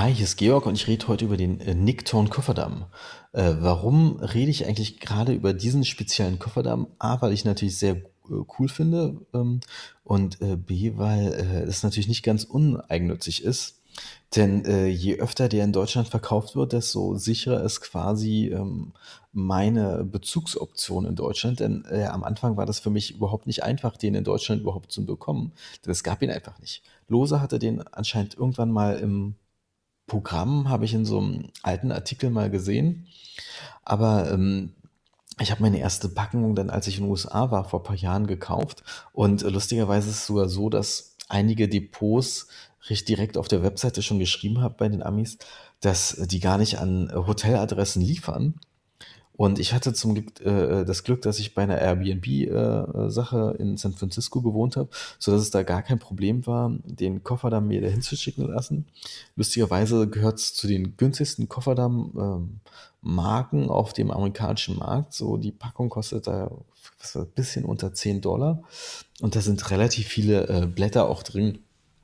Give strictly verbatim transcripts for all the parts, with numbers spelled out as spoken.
Hi, hier ist Georg und ich rede heute über den äh, Nicktorn Kofferdamm. Äh, warum rede ich eigentlich gerade über diesen speziellen Kofferdamm? A, weil ich natürlich sehr äh, cool finde ähm, und äh, B, weil äh, es natürlich nicht ganz uneigennützig ist. Denn äh, je öfter der in Deutschland verkauft wird, desto sicherer ist quasi ähm, meine Bezugsoption in Deutschland. Denn äh, am Anfang war das für mich überhaupt nicht einfach, den in Deutschland überhaupt zu bekommen. Denn es gab ihn einfach nicht. Lose hatte den anscheinend irgendwann mal im Programm, habe ich in so einem alten Artikel mal gesehen. Aber ähm, ich habe meine erste Packung dann, als ich in den U S A war, vor ein paar Jahren gekauft. Und äh, lustigerweise ist es sogar so, dass einige Depots recht direkt auf der Webseite schon geschrieben haben bei den Amis, dass die gar nicht an äh, Hoteladressen liefern. Und ich hatte zum Glück äh, das Glück, dass ich bei einer Airbnb-Sache in San Francisco gewohnt habe, sodass es da gar kein Problem war, den Kofferdamm mir dahin zu schicken lassen. Lustigerweise gehört es zu den günstigsten Kofferdamm-Marken auf dem amerikanischen Markt. So, die Packung kostet da was war, ein bisschen unter zehn Dollar. Und da sind relativ viele äh, Blätter auch drin.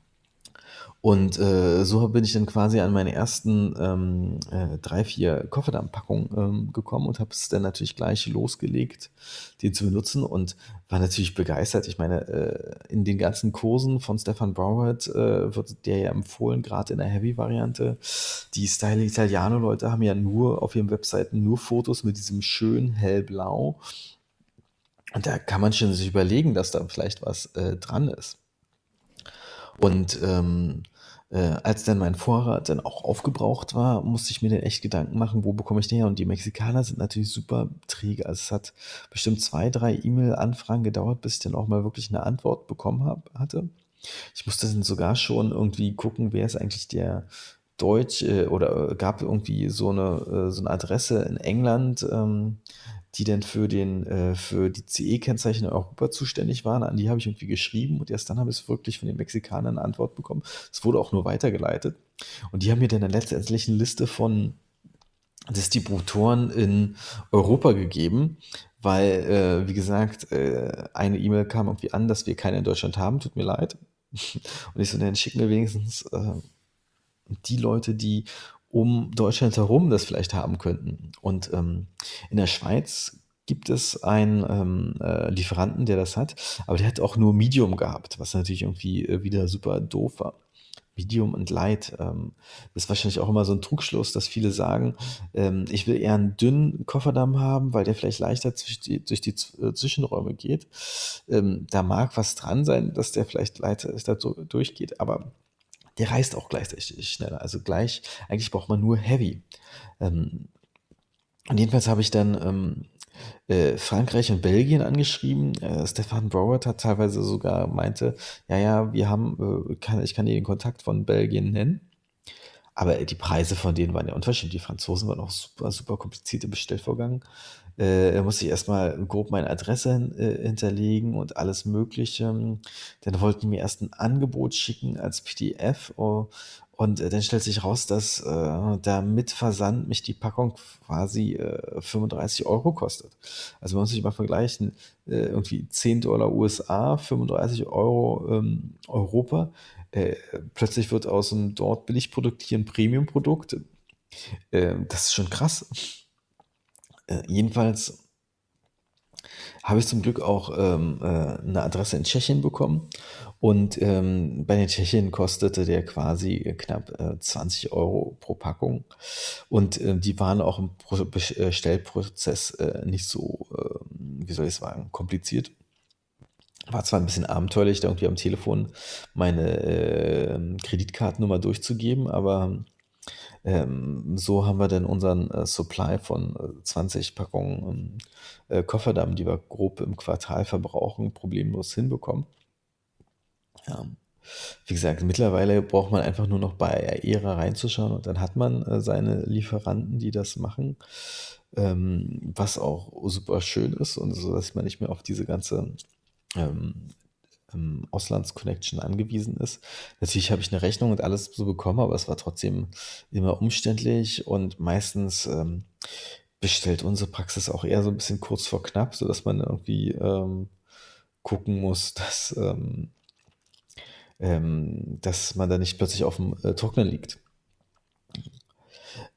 Und äh, so bin ich dann quasi an meine ersten ähm, äh, drei, vier Kofferdamm-Packungen ähm, gekommen und habe es dann natürlich gleich losgelegt, den zu benutzen und war natürlich begeistert. Ich meine, äh, in den ganzen Kursen von Stefan Brauert äh, wird der ja empfohlen, gerade in der Heavy-Variante. Die Style Italiano-Leute haben ja nur auf ihren Webseiten nur Fotos mit diesem schönen hellblau. Und da kann man schon sich überlegen, dass da vielleicht was äh, dran ist. Und ähm, äh, als dann mein Vorrat dann auch aufgebraucht war, musste ich mir dann echt Gedanken machen, wo bekomme ich den her? Und die Mexikaner sind natürlich super träge. Also es hat bestimmt zwei, drei E-Mail-Anfragen gedauert, bis ich dann auch mal wirklich eine Antwort bekommen hab, hatte. Ich musste dann sogar schon irgendwie gucken, wer ist eigentlich der Deutsch äh, oder äh, gab irgendwie so eine, äh, so eine Adresse in England, ähm, die denn für den, äh, für die C E-Kennzeichen in Europa zuständig waren. An die habe ich irgendwie geschrieben und erst dann habe ich es wirklich von den Mexikanern eine Antwort bekommen. Es wurde auch nur weitergeleitet. Und die haben mir dann eine letztendlich eine Liste von Distributoren in Europa gegeben, weil, äh, wie gesagt, äh, eine E-Mail kam irgendwie an, dass wir keine in Deutschland haben, tut mir leid. Und ich so, dann schicken wir wenigstens äh, die Leute, die um Deutschland herum das vielleicht haben könnten. Und ähm, in der Schweiz gibt es einen ähm, äh, Lieferanten, der das hat, aber der hat auch nur Medium gehabt, was natürlich irgendwie äh, wieder super doof war. Medium und Light. Ähm, das ist wahrscheinlich auch immer so ein Trugschluss, dass viele sagen, ähm, ich will eher einen dünnen Kofferdamm haben, weil der vielleicht leichter durch die, durch die Z- äh, Zwischenräume geht. Ähm, da mag was dran sein, dass der vielleicht leichter da so durchgeht, aber der reißt auch gleichzeitig schneller. Also gleich, eigentlich braucht man nur Heavy. Ähm, und jedenfalls habe ich dann ähm, äh, Frankreich und Belgien angeschrieben. Äh, Stefan Broward hat teilweise sogar meinte, ja, ja, wir haben, äh, kann, ich kann dir den Kontakt von Belgien nennen. Aber die Preise von denen waren ja unterschiedlich. Die Franzosen waren auch super, super komplizierte Bestellvorgang. Äh, da musste ich erstmal grob meine Adresse hin, äh, hinterlegen und alles Mögliche. Dann wollten die mir erst ein Angebot schicken als P D F. Oh, und äh, dann stellt sich raus, dass äh, da mit Versand mich die Packung quasi äh, fünfunddreißig Euro kostet. Also man muss sich mal vergleichen, äh, irgendwie zehn Dollar U S A, fünfunddreißig Euro ähm, Europa. Äh, plötzlich wird aus einem dort Billigprodukt hier ein Premium-Produkt. Äh, das ist schon krass. Äh, jedenfalls habe ich zum Glück auch ähm, äh, eine Adresse in Tschechien bekommen. Und ähm, bei den Tschechien kostete der quasi knapp äh, zwanzig Euro pro Packung. Und äh, die waren auch im Pro Bestellprozess äh, nicht so, äh, wie soll ich sagen, kompliziert. War zwar ein bisschen abenteuerlich, da irgendwie am Telefon meine äh, Kreditkartennummer durchzugeben, aber ähm, so haben wir dann unseren äh, Supply von äh, zwanzig Packungen ähm, äh, Kofferdamm, die wir grob im Quartal verbrauchen, problemlos hinbekommen. Ja. Wie gesagt, mittlerweile braucht man einfach nur noch bei Aera reinzuschauen und dann hat man äh, seine Lieferanten, die das machen, ähm, was auch super schön ist und so, dass man nicht mehr auf diese ganze ähm, ähm, Auslandsconnection angewiesen ist. Natürlich habe ich eine Rechnung und alles so bekommen, aber es war trotzdem immer umständlich und meistens ähm, bestellt unsere Praxis auch eher so ein bisschen kurz vor knapp, sodass man irgendwie ähm, gucken muss, dass, ähm, ähm, dass man da nicht plötzlich auf dem äh, Trocknen liegt.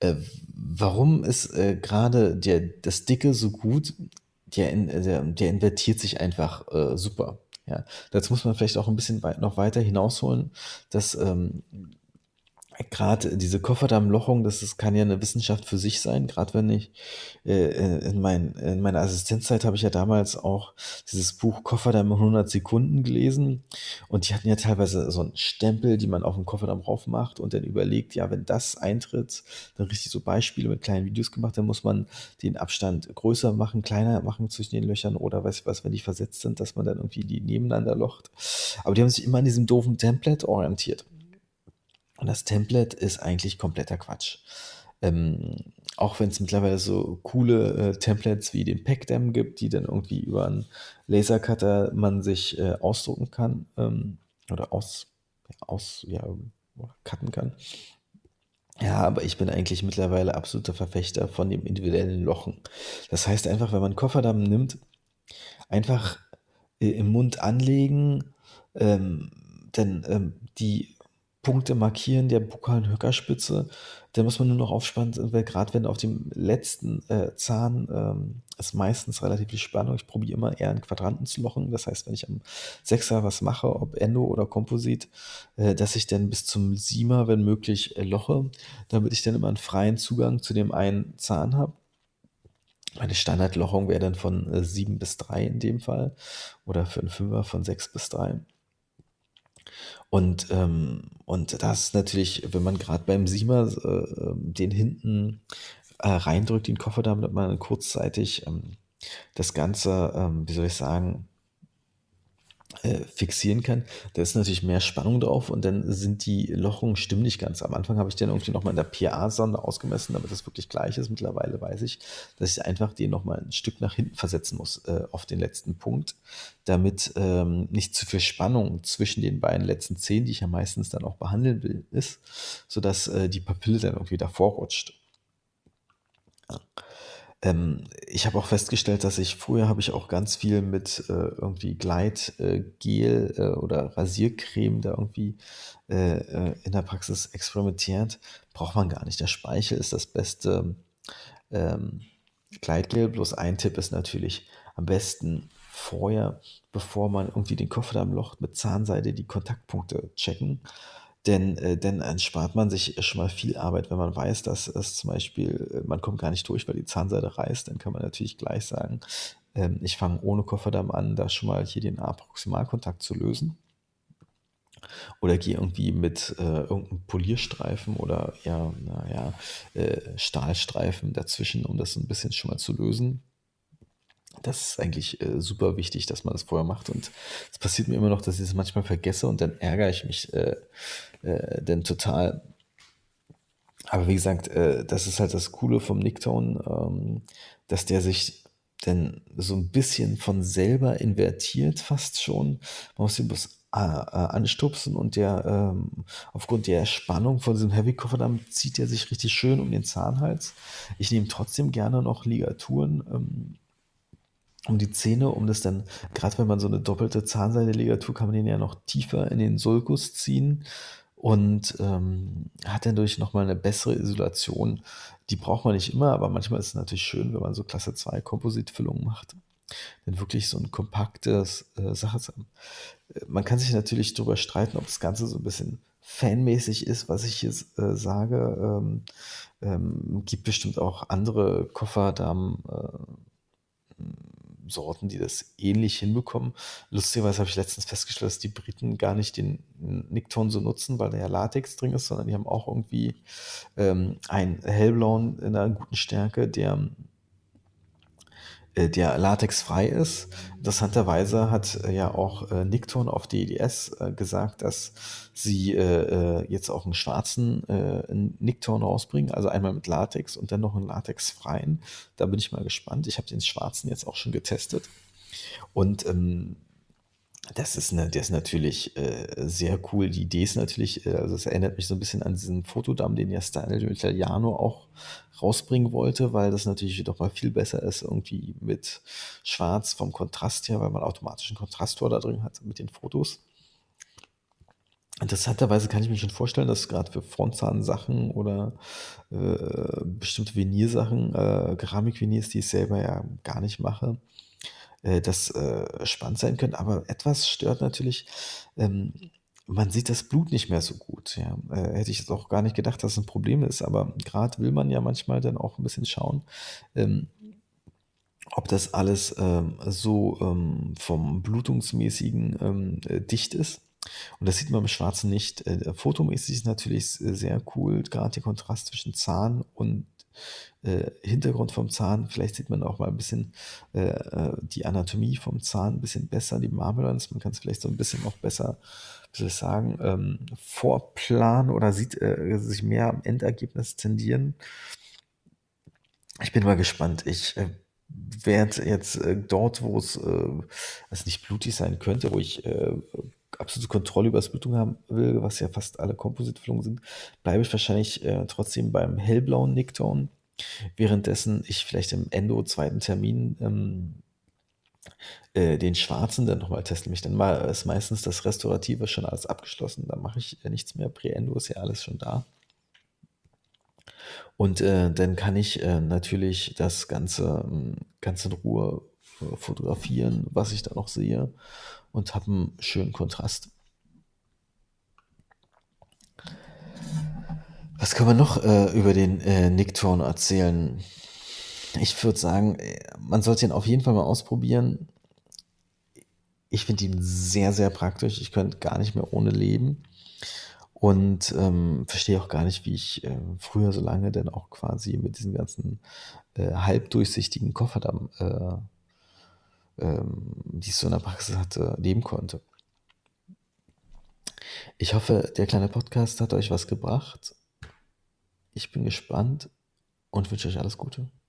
Äh, warum ist äh, gerade der, das Dicke so gut? Der, in, äh, der, der invertiert sich einfach äh, super. Ja, dazu muss man vielleicht auch ein bisschen weit, noch weiter hinausholen, dass ähm, gerade diese Kofferdammlochung, das ist, kann ja eine Wissenschaft für sich sein. Gerade wenn ich äh, äh, in, mein, in meiner Assistenzzeit habe ich ja damals auch dieses Buch Kofferdamm in hundert Sekunden gelesen. Und die hatten ja teilweise so einen Stempel, die man auf den Kofferdamm drauf macht und dann überlegt, ja, wenn das eintritt, dann richtig so Beispiele mit kleinen Videos gemacht, dann muss man den Abstand größer machen, kleiner machen zwischen den Löchern oder weiß ich was, wenn die versetzt sind, dass man dann irgendwie die nebeneinander locht. Aber die haben sich immer an diesem doofen Template orientiert. Und das Template ist eigentlich kompletter Quatsch. Ähm, auch wenn es mittlerweile so coole äh, Templates wie den Packdam gibt, die dann irgendwie über einen Lasercutter man sich äh, ausdrucken kann ähm, oder aus, aus ja, cutten kann. Ja, aber ich bin eigentlich mittlerweile absoluter Verfechter von dem individuellen Lochen. Das heißt einfach, wenn man einen Kofferdamm nimmt, einfach äh, im Mund anlegen, ähm, dann ähm, die Punkte markieren der bukalen Höckerspitze. Da muss man nur noch aufspannen, weil gerade wenn auf dem letzten äh, Zahn ähm, ist meistens relativ viel Spannung. Ich probiere immer eher in Quadranten zu lochen. Das heißt, wenn ich am Sechser was mache, ob Endo oder Komposit, äh, dass ich dann bis zum Siemer, wenn möglich, äh, loche, damit ich dann immer einen freien Zugang zu dem einen Zahn habe. Meine Standardlochung wäre dann von äh, sieben bis drei in dem Fall oder für einen Fünfer von sechs bis drei. Und, ähm, und das ist natürlich, wenn man gerade beim Siemer äh, ähm, den hinten äh, reindrückt, den Koffer, damit man kurzzeitig ähm, das Ganze, ähm, wie soll ich sagen, äh, fixieren kann, da ist natürlich mehr Spannung drauf und dann sind die Lochungen stimmen nicht ganz. Am Anfang habe ich den irgendwie nochmal in der P A-Sonde ausgemessen, damit das wirklich gleich ist. Mittlerweile weiß ich, dass ich einfach den nochmal ein Stück nach hinten versetzen muss äh, auf den letzten Punkt, damit ähm, nicht zu viel Spannung zwischen den beiden letzten Zähnen, die ich ja meistens dann auch behandeln will, ist, sodass äh, die Papille dann irgendwie davor rutscht. Ähm, ich habe auch festgestellt, dass ich früher habe ich auch ganz viel mit äh, irgendwie Gleitgel äh, Gel, äh, oder Rasiercreme da irgendwie äh, äh, in der Praxis experimentiert. Braucht man gar nicht. Der Speichel ist das beste ähm, Gleitgel. Bloß ein Tipp ist natürlich am besten vorher, bevor man irgendwie den Kofferdamm locht, mit Zahnseide die Kontaktpunkte checken. Denn, äh, dann erspart man sich schon mal viel Arbeit, wenn man weiß, dass es zum Beispiel, äh, man kommt gar nicht durch, weil die Zahnseide reißt, dann kann man natürlich gleich sagen, ähm, ich fange ohne Kofferdamm an, da schon mal hier den A-Proximalkontakt zu lösen. Oder gehe irgendwie mit äh, irgendeinem Polierstreifen oder ja, naja, äh, Stahlstreifen dazwischen, um das so ein bisschen schon mal zu lösen. Das ist eigentlich äh, super wichtig, dass man das vorher macht. Und es passiert mir immer noch, dass ich es manchmal vergesse und dann ärgere ich mich äh, äh, dann total. Aber wie gesagt, äh, das ist halt das Coole vom Nicktone, ähm, dass der sich dann so ein bisschen von selber invertiert, fast schon. Man muss ihn bloß äh, äh, anstupsen und der ähm, aufgrund der Spannung von diesem Heavy Kofferdamm zieht er sich richtig schön um den Zahnhals. Ich nehme trotzdem gerne noch Ligaturen ähm, um die Zähne, um das dann, gerade wenn man so eine doppelte Zahnseide-Ligatur, kann man den ja noch tiefer in den Sulkus ziehen und ähm, hat dadurch nochmal eine bessere Isolation. Die braucht man nicht immer, aber manchmal ist es natürlich schön, wenn man so Klasse zwei Kompositfüllungen macht. Dann wirklich so ein kompaktes äh, Sache zu haben. Äh, Man kann sich natürlich darüber streiten, ob das Ganze so ein bisschen fanmäßig ist, was ich jetzt äh, sage. Ähm, ähm, gibt bestimmt auch andere Kofferdamm. Äh, Sorten, die das ähnlich hinbekommen. Lustigerweise habe ich letztens festgestellt, dass die Briten gar nicht den Nicktone so nutzen, weil da ja Latex drin ist, sondern die haben auch irgendwie ähm, einen hellblauen in einer guten Stärke, der äh, der latexfrei ist. Interessanterweise hat äh, ja auch äh, Nicktone auf D D S äh, gesagt, dass sie äh, äh, jetzt auch einen schwarzen äh, Nicktone rausbringen, also einmal mit Latex und dann noch einen latexfreien. Da bin ich mal gespannt. Ich habe den schwarzen jetzt auch schon getestet und ähm, das ist, ne, der ist natürlich äh, sehr cool. Die Idee ist natürlich, äh, also es erinnert mich so ein bisschen an diesen Fotodamm, den ja Style Italiano auch rausbringen wollte, weil das natürlich doch mal viel besser ist, irgendwie mit Schwarz vom Kontrast her, weil man automatisch einen Kontrastor da drin hat mit den Fotos. Interessanterweise kann ich mir schon vorstellen, dass grad für Frontzahnsachen oder, äh, bestimmte Veniersachen, äh, Keramikveneers, die ich selber ja gar nicht mache, äh, das, äh, spannend sein können. Aber etwas stört natürlich, ähm, man sieht das Blut nicht mehr so gut, ja. Äh, hätte ich jetzt auch gar nicht gedacht, dass es 'n Problem ist, aber grad will man ja manchmal dann auch 'n bisschen schauen, ähm, ob das alles, ähm, so, ähm, vom Blutungsmäßigen, ähm, äh, dicht ist. Und das sieht man im Schwarzen nicht. Äh, fotomäßig ist natürlich s sehr cool, grad der Kontrast zwischen Zahn und, äh, Hintergrund vom Zahn. Vielleicht sieht man auch mal 'n bisschen, äh, äh, die Anatomie vom Zahn 'n bisschen besser, die Marmelons. Man kann's vielleicht so 'n bisschen auch besser, wie soll ich sagen, ähm, vorplanen oder sieht, äh, sich mehr am Endergebnis tendieren. Ich bin mal gespannt. Ich, äh, werde jetzt, äh, dort, wo es, äh, also nicht blutig sein könnte, wo ich, äh, absolute Kontrolle über das Blutung haben will, was ja fast alle Composite-Füllungen sind, bleibe ich wahrscheinlich, äh, trotzdem beim hellblauen Nicktone, währenddessen ich vielleicht im Endo zweiten Termin, ähm, äh, den Schwarzen dann noch mal teste. Nämlich dann mal ist meistens das Restaurative schon alles abgeschlossen. Da mache ich, äh, nichts mehr. Präendo ist ja alles schon da. Und, äh, dann kann ich, äh, natürlich das Ganze, hm, ganz in Ruhe, äh, fotografieren, was ich da noch sehe und habe 'n schönen Kontrast. Was kann man noch, äh, über den, äh, Nicktone erzählen? Ich würde sagen, äh, man sollte ihn auf jeden Fall mal ausprobieren. Ich finde ihn sehr, sehr praktisch. Ich könnte gar nicht mehr ohne leben und, ähm, verstehe auch gar nicht, wie ich, äh, früher so lange denn auch quasi mit diesen ganzen, äh, halbdurchsichtigen Koffer dann, äh ähm, die ich so in der Praxis hatte, leben konnte. Ich hoffe, der kleine Podcast hat euch was gebracht. Ich bin gespannt und wünsche euch alles Gute.